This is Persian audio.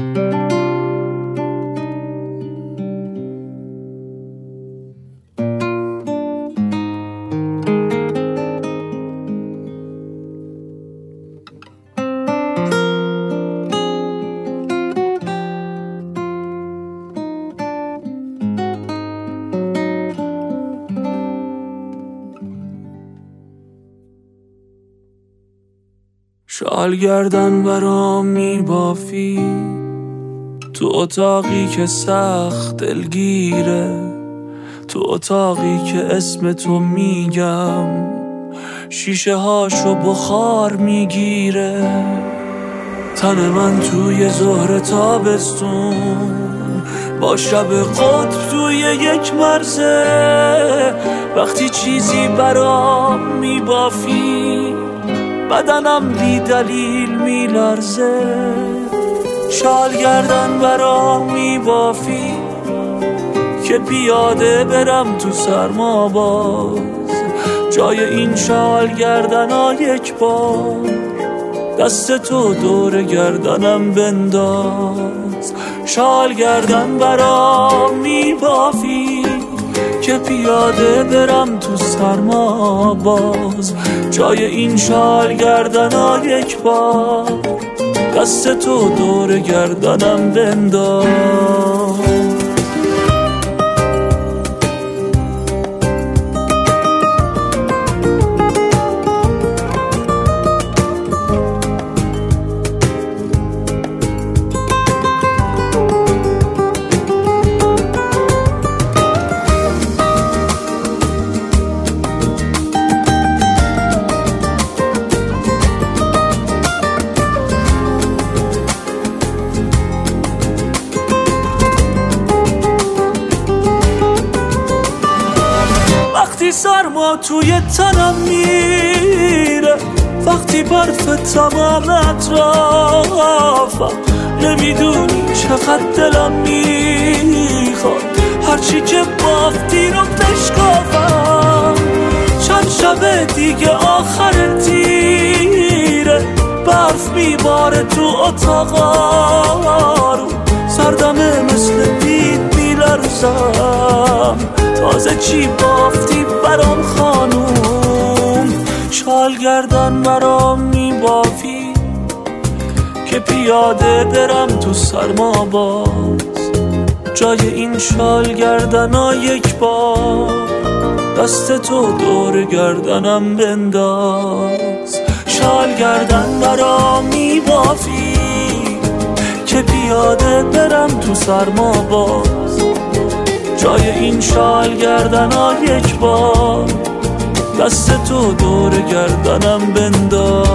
شال گردن برام میبافی تو اتاقی که سخت دلگیره، تو اتاقی که اسم تو میگم شیشه هاشو بخار میگیره. تن من توی ظهر تابستون با شب قطب توی یک مرزه، وقتی چیزی برام میبافی بدنم بی دلیل میلرزه. شال گردن برام میبافی که پیاده برم تو سرما باز، جای این شال گردن یک بار دست تو دور گردنم بنداز. شال گردن برام میبافی که پیاده برم تو سرما باز، جای این شال گردن یک بار دست تو دور گردنم بنداز. وقتی سرما توی تنم میره، وقتی برف تمام اطرافم، نمیدونی چقدر دلم میخواد هرچی که بافتی رو بشکافم. چند شب دیگه آخر تیره، برف میباره تو اتاقا رو، سردمه مثل بید میلرزم. تازه چی بافتی برام خانوم؟ شال گردن برام میبافی که پیاده برم تو سرما باز، جای این شال گردن یک بار دست تو دور گردنم بنداز. شال گردن برام میبافی که پیاده برم تو سرما باز، جای این شال گردن یک بار دست تو دور گردنم بنداز.